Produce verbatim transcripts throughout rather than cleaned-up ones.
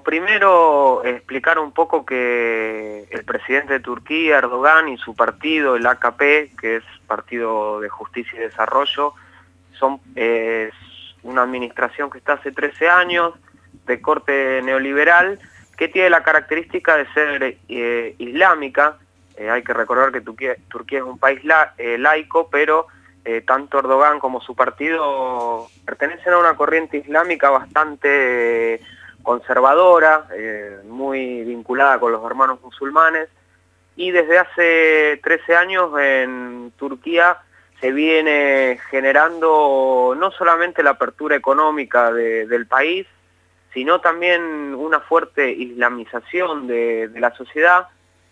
primero, explicar un poco que el presidente de Turquía, Erdogan, y su partido, el A K P, que es Partido de Justicia y Desarrollo, son eh, una administración que está hace trece años, de corte neoliberal, que tiene la característica de ser eh, islámica. Eh, hay que recordar que Turquía, Turquía es un país la, eh, laico, pero eh, tanto Erdogan como su partido pertenecen a una corriente islámica bastante eh, conservadora, eh, muy vinculada con los hermanos musulmanes, y desde hace trece años en Turquía se viene generando no solamente la apertura económica de, del país, sino también una fuerte islamización de, de la sociedad,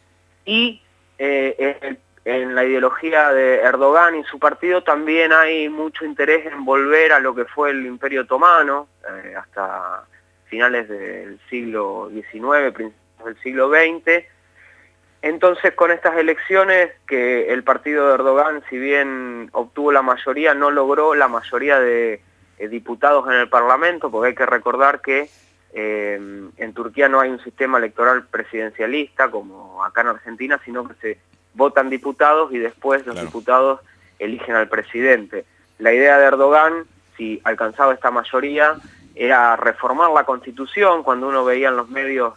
y eh, en, en la ideología de Erdogan y su partido también hay mucho interés en volver a lo que fue el Imperio Otomano, eh, hasta finales del siglo diecinueve, principios del siglo veinte. Entonces, con estas elecciones, que el partido de Erdogan, si bien obtuvo la mayoría, no logró la mayoría de eh, diputados en el Parlamento, porque hay que recordar que eh, en Turquía no hay un sistema electoral presidencialista como acá en Argentina, sino que se votan diputados y después los Claro. diputados eligen al presidente. La idea de Erdogan, si alcanzaba esta mayoría, era reformar la Constitución. Cuando uno veía en los medios,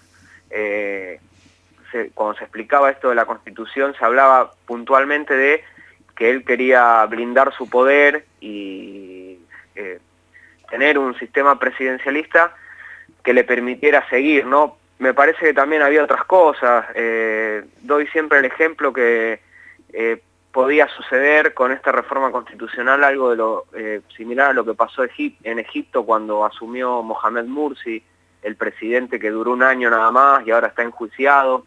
eh, se, cuando se explicaba esto de la Constitución, se hablaba puntualmente de que él quería blindar su poder y eh, tener un sistema presidencialista que le permitiera seguir, ¿no? Me parece que también había otras cosas. Eh, doy siempre el ejemplo que eh, podía suceder con esta reforma constitucional algo de lo eh, similar a lo que pasó en Egipto cuando asumió Mohamed Mursi, el presidente que duró un año nada más y ahora está enjuiciado.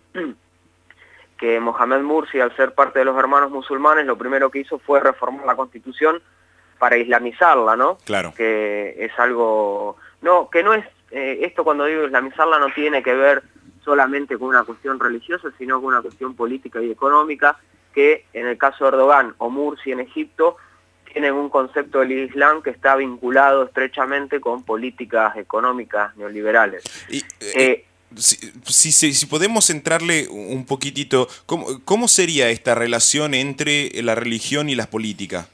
Que Mohamed Mursi, al ser parte de los hermanos musulmanes, lo primero que hizo fue reformar la Constitución para islamizarla, ¿no? Claro. Que es algo... No, que no es... Eh, esto cuando digo islamizarla no tiene que ver solamente con una cuestión religiosa, sino con una cuestión política y económica, que en el caso de Erdogan o Mursi en Egipto tienen un concepto del Islam que está vinculado estrechamente con políticas económicas neoliberales. Y, eh, Eh, si, si, si, si podemos entrarle un poquitito, ¿cómo, ¿cómo sería esta relación entre la religión y la política?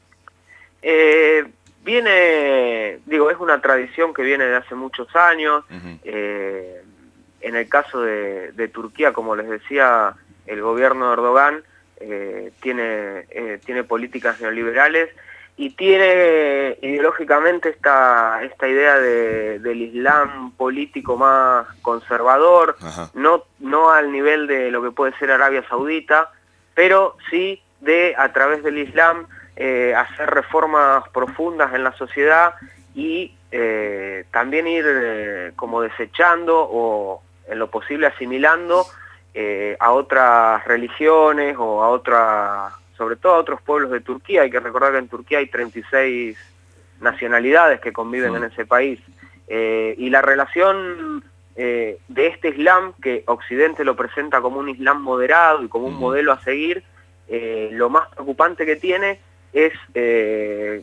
Eh, viene, digo, es una tradición que viene de hace muchos años. Uh-huh. eh, en el caso de, de Turquía, como les decía, el gobierno de Erdogan eh, tiene, eh, tiene políticas neoliberales y tiene ideológicamente esta, esta idea de, del Islam político más conservador, uh-huh. no, no al nivel de lo que puede ser Arabia Saudita, pero sí de, a través del Islam, Eh, hacer reformas profundas en la sociedad y eh, también ir eh, como desechando o en lo posible asimilando eh, a otras religiones o a otras, sobre todo a otros pueblos de Turquía. Hay que recordar que en Turquía hay treinta y seis nacionalidades que conviven sí. en ese país. Eh, y la relación eh, de este Islam, que Occidente lo presenta como un Islam moderado y como un modelo a seguir, eh, lo más preocupante que tiene es eh,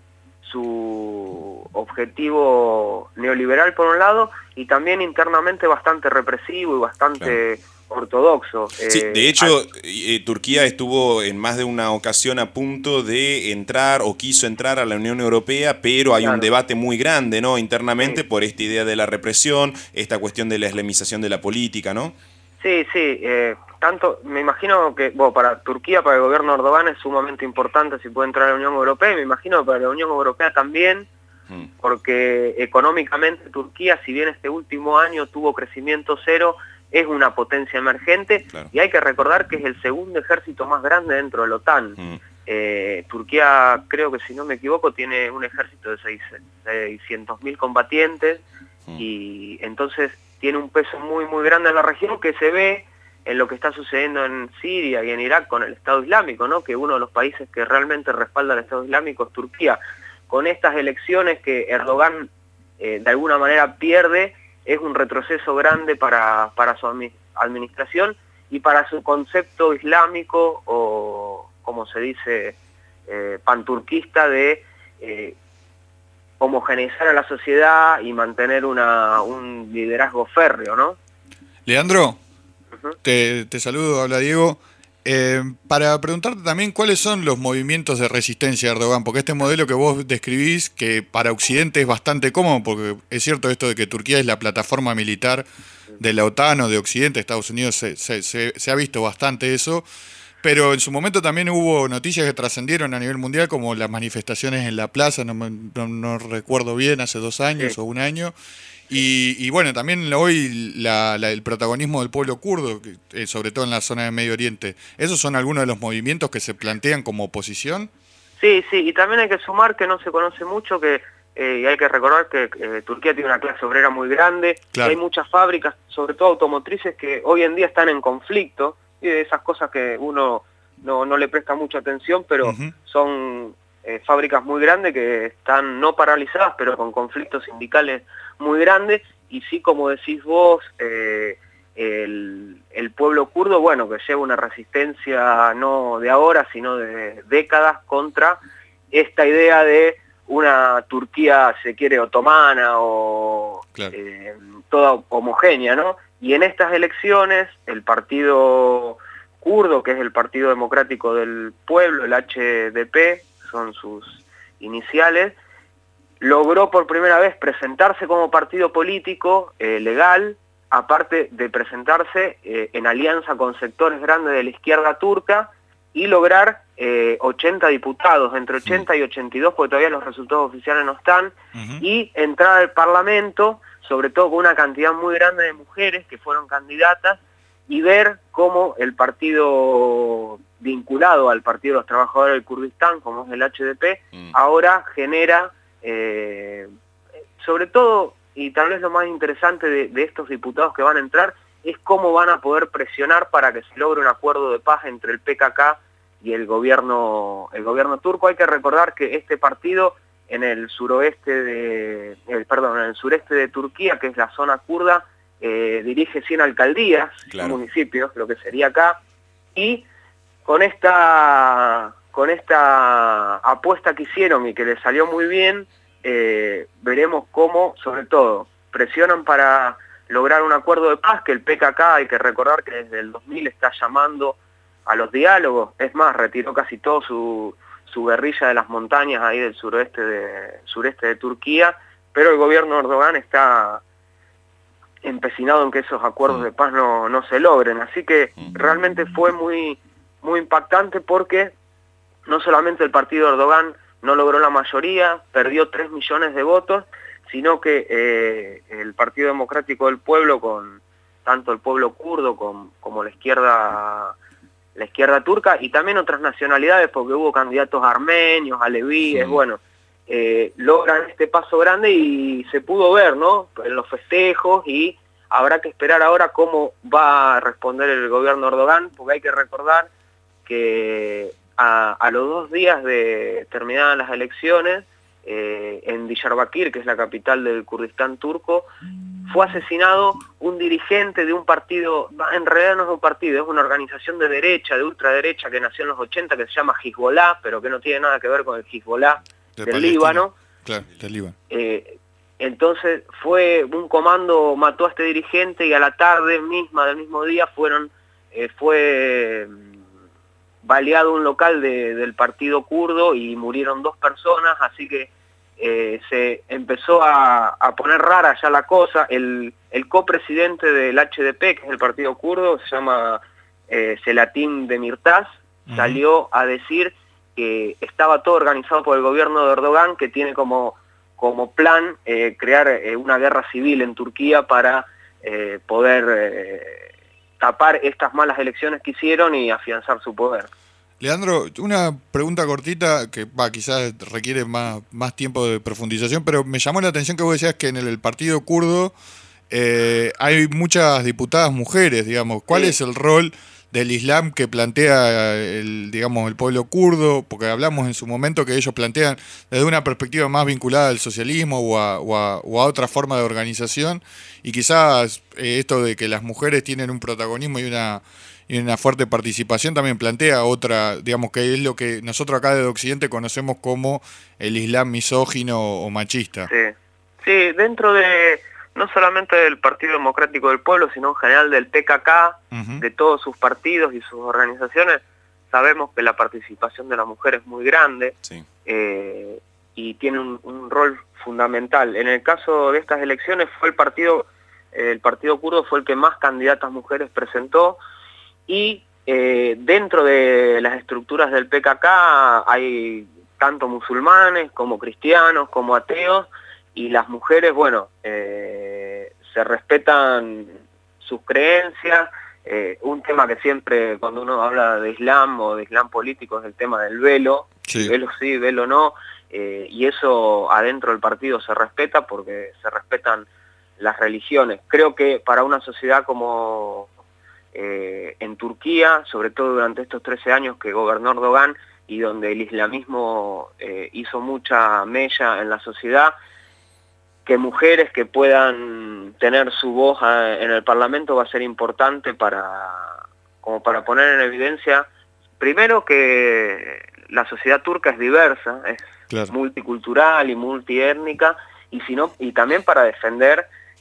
su objetivo neoliberal por un lado y también internamente bastante represivo y bastante claro. ortodoxo. Sí, eh, de hecho, al... eh, Turquía estuvo en más de una ocasión a punto de entrar o quiso entrar a la Unión Europea, pero hay claro. un debate muy grande, ¿no? Internamente sí. por esta idea de la represión, esta cuestión de la islamización de la política, ¿no? Sí, sí. Eh, tanto, me imagino que bueno, para Turquía, para el gobierno de Erdogan es sumamente importante si puede entrar a la Unión Europea, y me imagino que para la Unión Europea también, mm. porque económicamente Turquía, si bien este último año tuvo crecimiento cero, es una potencia emergente, claro. y hay que recordar que es el segundo ejército más grande dentro de la OTAN. Mm. Eh, Turquía, creo que si no me equivoco, tiene un ejército de seiscientos mil combatientes, mm. y entonces tiene un peso muy muy grande en la región, que se ve en lo que está sucediendo en Siria y en Irak con el Estado Islámico, ¿no? Que uno de los países que realmente respalda al Estado Islámico es Turquía. Con estas elecciones que Erdogan eh, de alguna manera pierde, es un retroceso grande para, para su administración y para su concepto islámico, o como se dice, eh, panturquista, de eh, homogeneizar a la sociedad y mantener una, un liderazgo férreo, ¿no? Leandro, uh-huh. te, te saludo, habla Diego. Eh, para preguntarte también cuáles son los movimientos de resistencia de Erdogan, porque este modelo que vos describís, que para Occidente es bastante cómodo, porque es cierto esto de que Turquía es la plataforma militar de la OTAN o de Occidente, Estados Unidos se, se, se, se ha visto bastante eso, pero en su momento también hubo noticias que trascendieron a nivel mundial, como las manifestaciones en la plaza, no, no, no recuerdo bien, hace dos años sí. o un año. Y, y bueno, también hoy la, la, el protagonismo del pueblo kurdo, eh, sobre todo en la zona de Medio Oriente, ¿esos son algunos de los movimientos que se plantean como oposición? Sí, sí, y también hay que sumar que no se conoce mucho, que eh, y hay que recordar que eh, Turquía tiene una clase obrera muy grande, claro. Y hay muchas fábricas, sobre todo automotrices, que hoy en día están en conflicto, y de esas cosas que uno no, no le presta mucha atención, pero uh-huh. son eh, fábricas muy grandes que están no paralizadas, pero con conflictos sindicales muy grande, y sí, como decís vos, eh, el, el pueblo kurdo, bueno, que lleva una resistencia no de ahora, sino de décadas contra esta idea de una Turquía, se quiere, otomana o claro. eh, toda homogénea, ¿no? Y en estas elecciones, el partido kurdo, que es el Partido Democrático del Pueblo, el H D P, son sus iniciales, logró por primera vez presentarse como partido político eh, legal, aparte de presentarse eh, en alianza con sectores grandes de la izquierda turca y lograr eh, ochenta diputados, entre ochenta y ochenta y dos, porque todavía los resultados oficiales no están, uh-huh. y entrar al Parlamento, sobre todo con una cantidad muy grande de mujeres que fueron candidatas, y ver cómo el partido vinculado al Partido de los Trabajadores del Kurdistán, como es el H D P, uh-huh. ahora genera... Eh, sobre todo, y tal vez lo más interesante de, de estos diputados que van a entrar, es cómo van a poder presionar para que se logre un acuerdo de paz entre el P K K y el gobierno, el gobierno turco. Hay que recordar que este partido en el suroeste de, el, perdón, en el sureste de Turquía, que es la zona kurda, eh, dirige cien alcaldías, claro. municipios, lo que sería acá, y con esta... con esta apuesta que hicieron y que les salió muy bien, eh, veremos cómo, sobre todo, presionan para lograr un acuerdo de paz, que el P K K, hay que recordar que desde el dos mil está llamando a los diálogos, es más, retiró casi todo su, su guerrilla de las montañas ahí del suroeste de, sureste de Turquía, pero el gobierno de Erdogan está empecinado en que esos acuerdos de paz no, no se logren, así que realmente fue muy, muy impactante porque no solamente el partido de Erdogan no logró la mayoría, perdió tres millones de votos, sino que eh, el Partido Democrático del Pueblo, con tanto el pueblo kurdo con, como la izquierda, la izquierda turca, y también otras nacionalidades, porque hubo candidatos armenios, alevíes, sí. bueno, eh, logran este paso grande y se pudo ver, ¿no?, en los festejos, y habrá que esperar ahora cómo va a responder el gobierno de Erdogan, porque hay que recordar que A, a los dos días de terminadas las elecciones, eh, en Diyarbakir, que es la capital del Kurdistán turco, fue asesinado un dirigente de un partido, en realidad no es un partido, es una organización de derecha, de ultraderecha, que nació en los ochenta, que se llama Hezbollah, pero que no tiene nada que ver con el Hezbollah de del Palestina. Líbano. Claro, del Líbano. Eh, entonces fue un comando, mató a este dirigente, y a la tarde misma del mismo día fueron, eh, fue... baleado un local de, del partido kurdo y murieron dos personas, así que eh, se empezó a, a poner rara ya la cosa. El, el copresidente del H D P, que es el partido kurdo, se llama eh, Selahattin Demirtas, uh-huh. salió a decir que estaba todo organizado por el gobierno de Erdogan, que tiene como, como plan eh, crear eh, una guerra civil en Turquía para eh, poder... Eh, tapar estas malas elecciones que hicieron y afianzar su poder. Leandro, una pregunta cortita que va, quizás requiere más, más tiempo de profundización, pero me llamó la atención que vos decías que en el, el partido kurdo eh, hay muchas diputadas mujeres, digamos. ¿Cuál sí. es el rol del Islam que plantea el, digamos, el pueblo kurdo? Porque hablamos en su momento que ellos plantean desde una perspectiva más vinculada al socialismo o a, o a, o a otra forma de organización, y quizás eh, esto de que las mujeres tienen un protagonismo y una y una fuerte participación, también plantea otra, digamos que es lo que nosotros acá de Occidente conocemos como el Islam misógino o machista. Sí, sí, dentro de no solamente del Partido Democrático del Pueblo, sino en general del P K K, uh-huh. de todos sus partidos y sus organizaciones, sabemos que la participación de la mujer es muy grande, sí. eh, y tiene un, un rol fundamental. En el caso de estas elecciones fue el partido, eh, el partido kurdo fue el que más candidatas mujeres presentó, y eh, dentro de las estructuras del P K K hay tanto musulmanes como cristianos como ateos, y las mujeres, bueno, eh, se respetan sus creencias. Eh, un tema que siempre cuando uno habla de Islam o de Islam político es el tema del velo, sí. velo sí, velo no, eh, y eso adentro del partido se respeta porque se respetan las religiones. Creo que para una sociedad como eh, en Turquía, sobre todo durante estos trece años que gobernó Erdogan y donde el islamismo eh, hizo mucha mella en la sociedad, que mujeres que puedan tener su voz en el Parlamento va a ser importante para, como para poner en evidencia, primero que la sociedad turca es diversa, es claro. multicultural y multiétnica, y, si no, y también para defender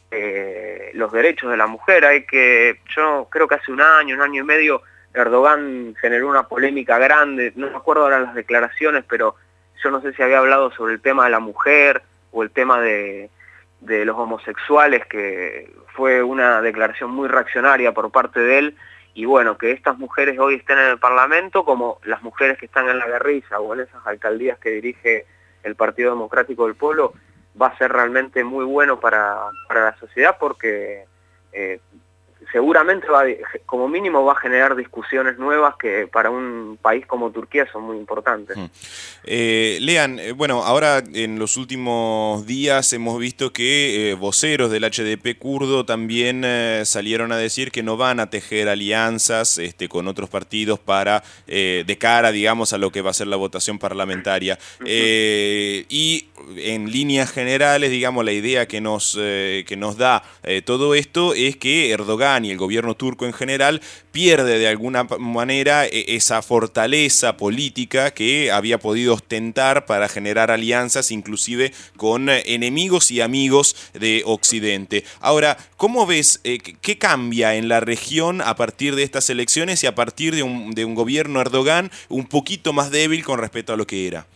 eh, los derechos de la mujer. Hay que, yo creo que hace un año, un año y medio, Erdogan generó una polémica grande, no me acuerdo ahora las declaraciones, pero yo no sé si había hablado sobre el tema de la mujer o el tema de, de los homosexuales, que fue una declaración muy reaccionaria por parte de él, y bueno, que estas mujeres hoy estén en el Parlamento, como las mujeres que están en la guerrilla o en esas alcaldías que dirige el Partido Democrático del Pueblo, va a ser realmente muy bueno para, para la sociedad, porque eh, seguramente va, como mínimo va a generar discusiones nuevas que para un país como Turquía son muy importantes. Eh, Lean, eh, bueno, ahora en los últimos días hemos visto que eh, voceros del H D P kurdo también eh, salieron a decir que no van a tejer alianzas este, con otros partidos para eh, de cara, digamos, a lo que va a ser la votación parlamentaria. Eh, y en líneas generales, digamos, la idea que nos, eh, que nos da eh, todo esto es que Erdogan y el gobierno turco en general pierde de alguna manera esa fortaleza política que había podido ostentar para generar alianzas inclusive con enemigos y amigos de Occidente. Ahora, ¿cómo ves eh, qué cambia en la región a partir de estas elecciones y a partir de un, de un gobierno Erdogan un poquito más débil con respecto a lo que era?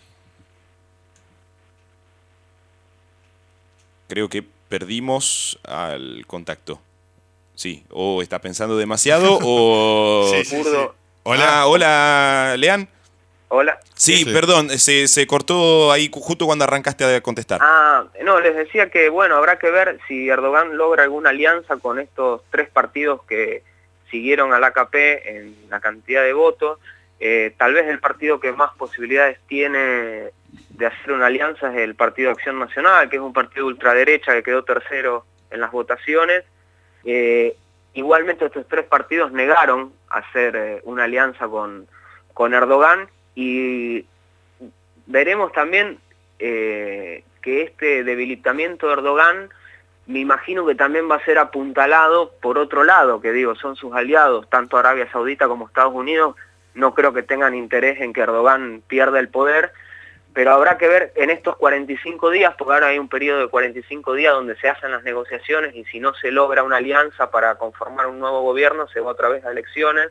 Creo que perdimos al contacto. Sí, o está pensando demasiado o... sí, sí, sí. Hola, ah, hola, Lean. Hola. Sí, sí. perdón, se, se cortó ahí justo cuando arrancaste a contestar. Ah, no, les decía que, bueno, habrá que ver si Erdogan logra alguna alianza con estos tres partidos que siguieron al A K P en la cantidad de votos. Eh, tal vez el partido que más posibilidades tiene de hacer una alianza es el Partido Acción Nacional, que es un partido ultraderecha que quedó tercero en las votaciones. Eh, igualmente estos tres partidos negaron hacer eh, una alianza con, con Erdogan, y veremos también eh, que este debilitamiento de Erdogan, me imagino que también va a ser apuntalado por otro lado, que digo, son sus aliados, tanto Arabia Saudita como Estados Unidos. No creo que tengan interés en que Erdogan pierda el poder, pero habrá que ver en estos cuarenta y cinco días, porque ahora hay un periodo de cuarenta y cinco días donde se hacen las negociaciones, y si no se logra una alianza para conformar un nuevo gobierno, se va otra vez a elecciones.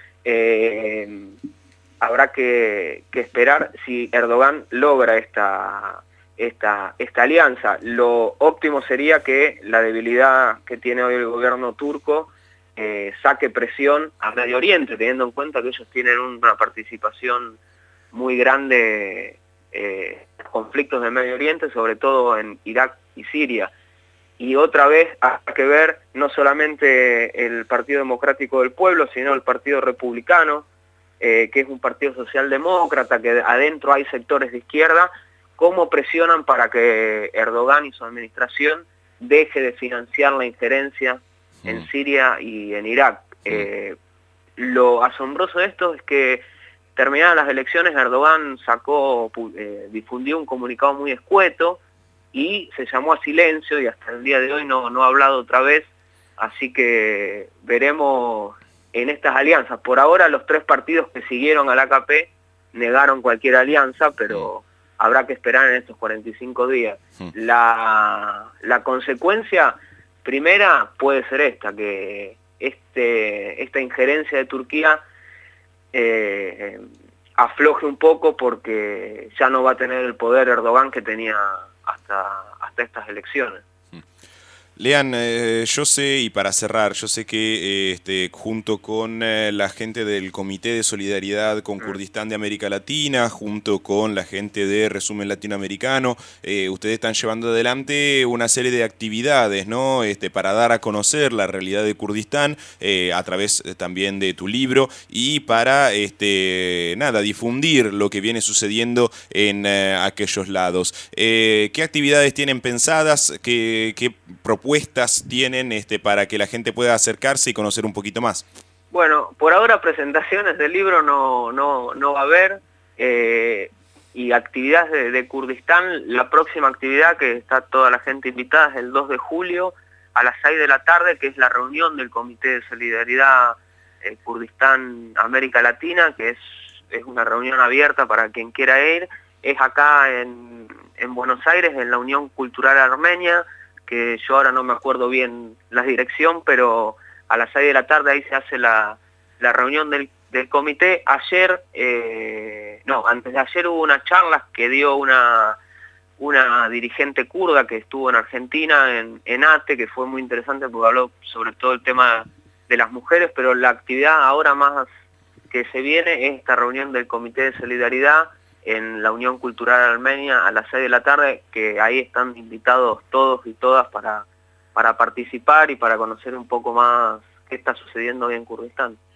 Eh, habrá que, que esperar si Erdogan logra esta, esta, esta alianza. Lo óptimo sería que la debilidad que tiene hoy el gobierno turco eh, saque presión a Medio Oriente, teniendo en cuenta que ellos tienen una participación muy grande Eh, conflictos de Medio Oriente, sobre todo en Irak y Siria. Y otra vez hay que ver no solamente el Partido Democrático del Pueblo, sino el Partido Republicano, eh, que es un partido socialdemócrata, que adentro hay sectores de izquierda, cómo presionan para que Erdogan y su administración deje de financiar la injerencia mm. en Siria y en Irak. Mm. Eh, lo asombroso de esto es que terminadas las elecciones, Erdogan sacó, eh, difundió un comunicado muy escueto y se llamó a silencio, y hasta el día de hoy no, no ha hablado otra vez, así que veremos en estas alianzas. Por ahora los tres partidos que siguieron al A K P negaron cualquier alianza, pero habrá que esperar en estos cuarenta y cinco días. La, la consecuencia primera puede ser esta, que este, esta injerencia de Turquía eh, afloje un poco, porque ya no va a tener el poder Erdogan que tenía hasta, hasta estas elecciones. Lean, eh, yo sé, y para cerrar, yo sé que eh, este, junto con eh, la gente del Comité de Solidaridad con Kurdistán de América Latina, junto con la gente de Resumen Latinoamericano, eh, ustedes están llevando adelante una serie de actividades, ¿no? Este, para dar a conocer la realidad de Kurdistán, eh, a través eh, también de tu libro, y para este, nada, difundir lo que viene sucediendo en eh, aquellos lados. Eh, ¿Qué actividades tienen pensadas? ¿Qué, qué propuestas tienen este, para que la gente pueda acercarse y conocer un poquito más? Bueno, por ahora presentaciones del libro no, no, no va a haber, eh, y actividades de, de Kurdistán. La próxima actividad, que está toda la gente invitada, es el dos de julio a las seis de la tarde, que es la reunión del Comité de Solidaridad eh, Kurdistán América Latina, que es, es una reunión abierta para quien quiera ir. Es acá en, en Buenos Aires, en la Unión Cultural Armenia, que yo ahora no me acuerdo bien la dirección, pero a las seis de la tarde ahí se hace la, la reunión del, del comité. Ayer, eh, no, antes de ayer hubo una charla que dio una, una dirigente kurda que estuvo en Argentina, en, en ATE, que fue muy interesante porque habló sobre todo el tema de las mujeres, pero la actividad ahora más que se viene es esta reunión del Comité de Solidaridad en la Unión Cultural Armenia a las seis de la tarde, que ahí están invitados todos y todas para, para participar y para conocer un poco más qué está sucediendo hoy en Kurdistán.